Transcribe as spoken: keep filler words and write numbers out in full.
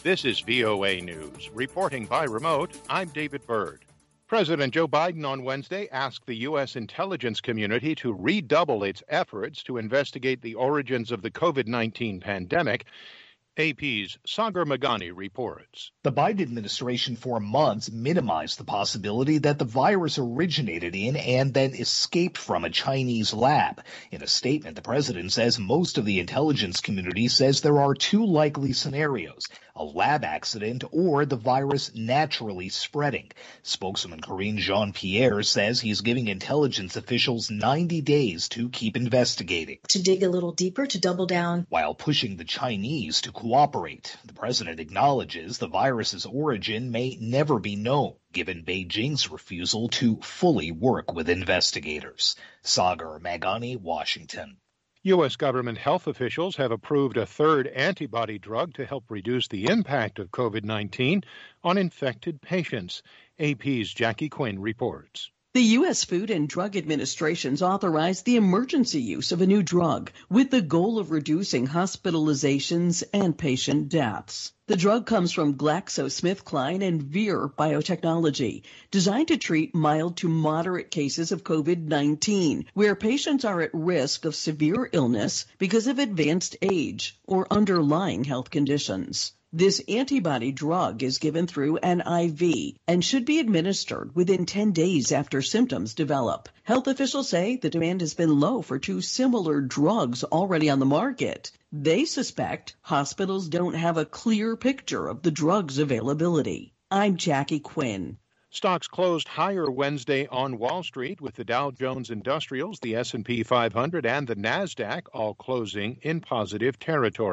This is V O A News. Reporting by remote, I'm David Byrd. President Joe Biden on Wednesday asked the U S intelligence community to redouble its efforts to investigate the origins of the COVID nineteen pandemic. A P's Sagar Meghani reports. The Biden administration for months minimized the possibility that the virus originated in and then escaped from a Chinese lab. In a statement, the president says most of the intelligence community says there are two likely scenarios: a lab accident or the virus naturally spreading. Spokeswoman Karine Jean-Pierre says he's giving intelligence officials ninety days to keep investigating. To dig a little deeper, to double down. While pushing the Chinese to cooperate, the president acknowledges the virus's origin may never be known, given Beijing's refusal to fully work with investigators. Sagar Meghani, Washington. U S government health officials have approved a third antibody drug to help reduce the impact of COVID nineteen on infected patients. A P's Jackie Quinn reports. The U S Food and Drug Administration's authorized the emergency use of a new drug with the goal of reducing hospitalizations and patient deaths. The drug comes from GlaxoSmithKline and Vir Biotechnology, designed to treat mild to moderate cases of COVID nineteen, where patients are at risk of severe illness because of advanced age or underlying health conditions. This antibody drug is given through an I V and should be administered within ten days after symptoms develop. Health officials say the demand has been low for two similar drugs already on the market. They suspect hospitals don't have a clear picture of the drug's availability. I'm Jackie Quinn. Stocks closed higher Wednesday on Wall Street, with the Dow Jones Industrials, the S and P five hundred, and the NASDAQ all closing in positive territory.